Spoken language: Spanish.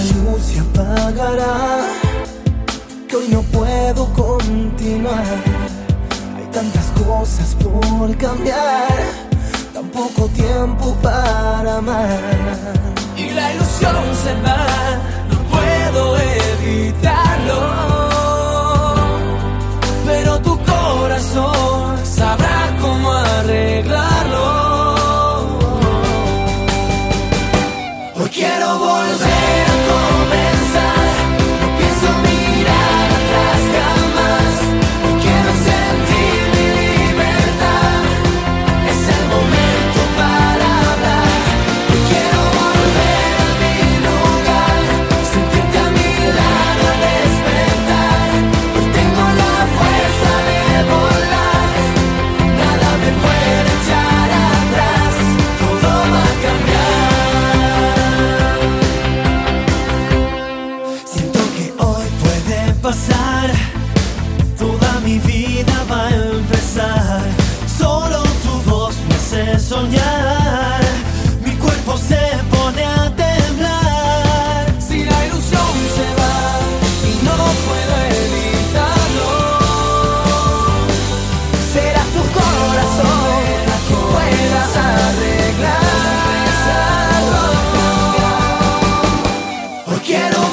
luz se apagará, que hoy no puedo continuar. Hay tantas cosas por cambiar, tan poco tiempo para amar. Y la ilusión se va, no puedo evitarlo, pero tu corazón sabrá cómo arreglarlo. Hoy quiero volver a comenzar, no pienso mirar atrás jamás. Hoy quiero sentir mi libertad, es el momento para hablar. Hoy quiero volver a mi lugar, sentirte a mi lado al despertar. Hoy tengo la fuerza de volar, nada me puede echar atrás, todo va a cambiar. Pasar, toda mi vida va a empezar. Solo tu voz me hace soñar, mi cuerpo se pone a temblar. Si la ilusión se va y no puedo evitarlo, será tu corazón que puedas arreglarlo. Hoy quiero